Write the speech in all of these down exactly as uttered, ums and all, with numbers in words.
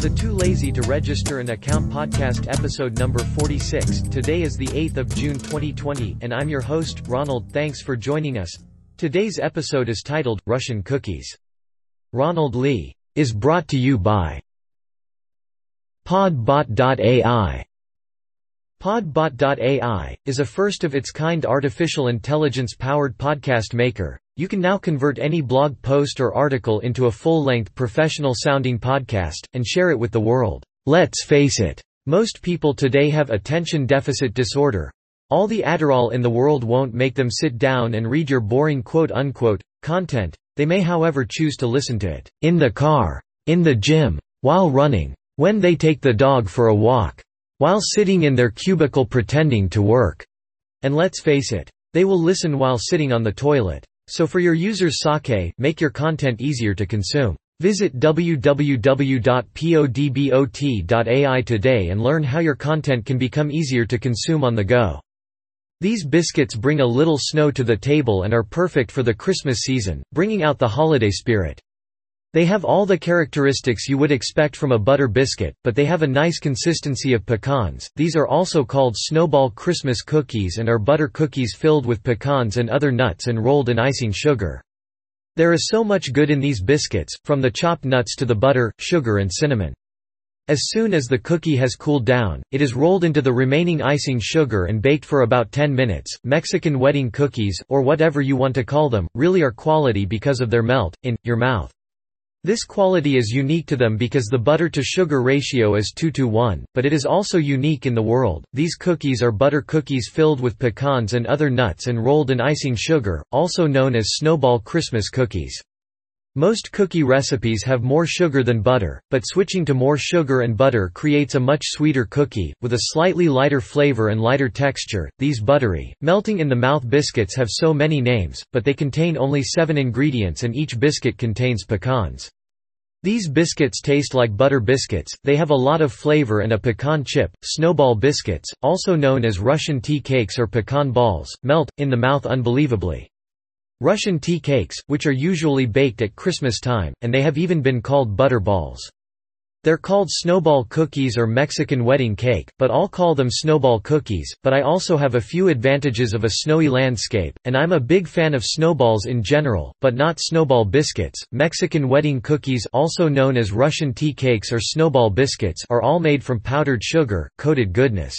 the Too Lazy to Register an Account podcast episode number forty-six. Today is the eighth of June twenty twenty, and I'm your host, Ronald. Thanks for joining us. Today's episode is titled, Russian Cookies. Ronald Lee. Is brought to you by Podbot dot A I. Podbot dot A I is a first-of-its-kind artificial intelligence-powered podcast maker. You can now convert any blog post or article into a full-length professional-sounding podcast, and share it with the world. Let's face it. Most people today have attention deficit disorder. All the Adderall in the world won't make them sit down and read your boring quote-unquote content. They may however choose to listen to it in the car, in the gym, while running, when they take the dog for a walk, while sitting in their cubicle pretending to work. And let's face it, they will listen while sitting on the toilet. So for your users' sake, make your content easier to consume. Visit w w w dot podbot dot A I today and learn how your content can become easier to consume on the go. These biscuits bring a little snow to the table and are perfect for the Christmas season, bringing out the holiday spirit. They have all the characteristics you would expect from a butter biscuit, but they have a nice consistency of pecans. These are also called Snowball Christmas cookies and are butter cookies filled with pecans and other nuts and rolled in icing sugar. There is so much good in these biscuits, from the chopped nuts to the butter, sugar and cinnamon. As soon as the cookie has cooled down, it is rolled into the remaining icing sugar and baked for about ten minutes. Mexican wedding cookies, or whatever you want to call them, really are quality because of their melt in your mouth. This quality is unique to them because the butter-to-sugar ratio is two to one, but it is also unique in the world. These cookies are butter cookies filled with pecans and other nuts and rolled in icing sugar, also known as Snowball Christmas cookies. Most cookie recipes have more sugar than butter, but switching to more sugar and butter creates a much sweeter cookie, with a slightly lighter flavor and lighter texture. These buttery, melting in the mouth biscuits have so many names, but they contain only seven ingredients and each biscuit contains pecans. These biscuits taste like butter biscuits. They have a lot of flavor and a pecan chip. Snowball biscuits, also known as Russian tea cakes or pecan balls, melt in the mouth unbelievably. Russian tea cakes, which are usually baked at Christmas time, and they have even been called butter balls. They're called snowball cookies or Mexican wedding cake, but all call them snowball cookies. But I also have a few advantages of a snowy landscape, and I'm a big fan of snowballs in general, but not snowball biscuits. Mexican wedding cookies, also known as Russian tea cakes or snowball biscuits, are all made from powdered sugar, coated goodness.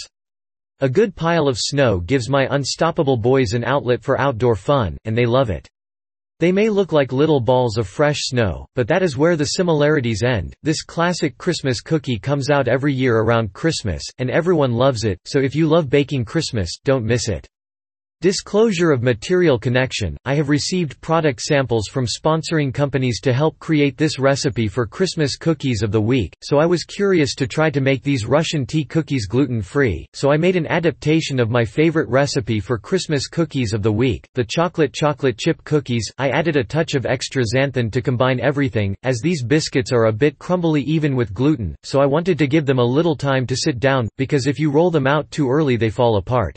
A good pile of snow gives my unstoppable boys an outlet for outdoor fun, and they love it. They may look like little balls of fresh snow, but that is where the similarities end. This classic Christmas cookie comes out every year around Christmas, and everyone loves it, so if you love baking Christmas, don't miss it. Disclosure of material connection: I have received product samples from sponsoring companies to help create this recipe for Christmas cookies of the week, so I was curious to try to make these Russian tea cookies gluten-free, so I made an adaptation of my favorite recipe for Christmas cookies of the week, the chocolate chocolate chip cookies. I added a touch of extra xanthan to combine everything, as these biscuits are a bit crumbly even with gluten, so I wanted to give them a little time to sit down, because if you roll them out too early they fall apart.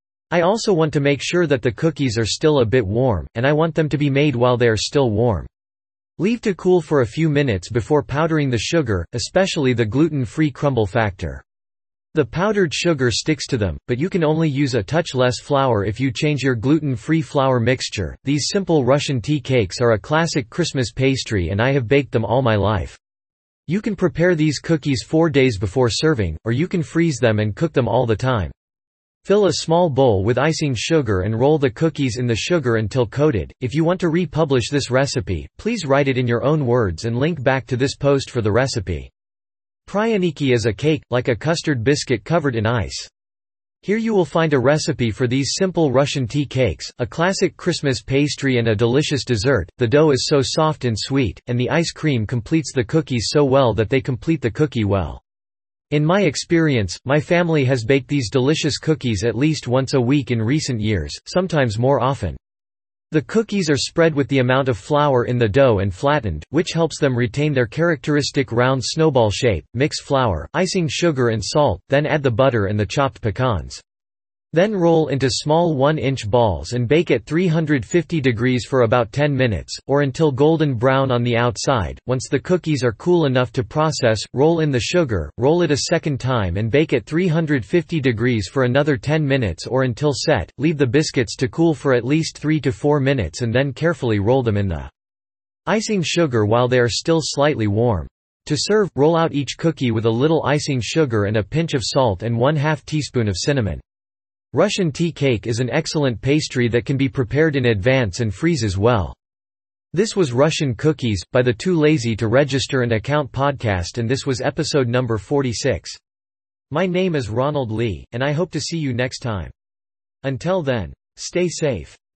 I also want to make sure that the cookies are still a bit warm, and I want them to be made while they are still warm. Leave to cool for a few minutes before powdering the sugar, especially the gluten-free crumble factor. The powdered sugar sticks to them, but you can only use a touch less flour if you change your gluten-free flour mixture. These simple Russian tea cakes are a classic Christmas pastry and I have baked them all my life. You can prepare these cookies four days before serving, or you can freeze them and cook them all the time. Fill a small bowl with icing sugar and roll the cookies in the sugar until coated. If you want to republish this recipe, please write it in your own words and link back to this post for the recipe. Pryaniki is a cake, like a custard biscuit covered in ice. Here you will find a recipe for these simple Russian tea cakes, a classic Christmas pastry and a delicious dessert. The dough is so soft and sweet, and the ice cream completes the cookies so well that they complete the cookie well. In my experience, my family has baked these delicious cookies at least once a week in recent years, sometimes more often. The cookies are spread with the amount of flour in the dough and flattened, which helps them retain their characteristic round snowball shape. Mix flour, icing sugar and salt, then add the butter and the chopped pecans. Then roll into small one inch balls and bake at three hundred fifty degrees for about ten minutes, or until golden brown on the outside. Once the cookies are cool enough to process, roll in the sugar, roll it a second time and bake at three hundred fifty degrees for another ten minutes or until set. Leave the biscuits to cool for at least three to four minutes and then carefully roll them in the icing sugar while they are still slightly warm. To serve, roll out each cookie with a little icing sugar and a pinch of salt and one half teaspoon of cinnamon. Russian tea cake is an excellent pastry that can be prepared in advance and freezes well. This was Russian Cookies, by the Too Lazy to Register an Account podcast, and this was episode number forty-six. My name is Ronald Lee, and I hope to see you next time. Until then, stay safe.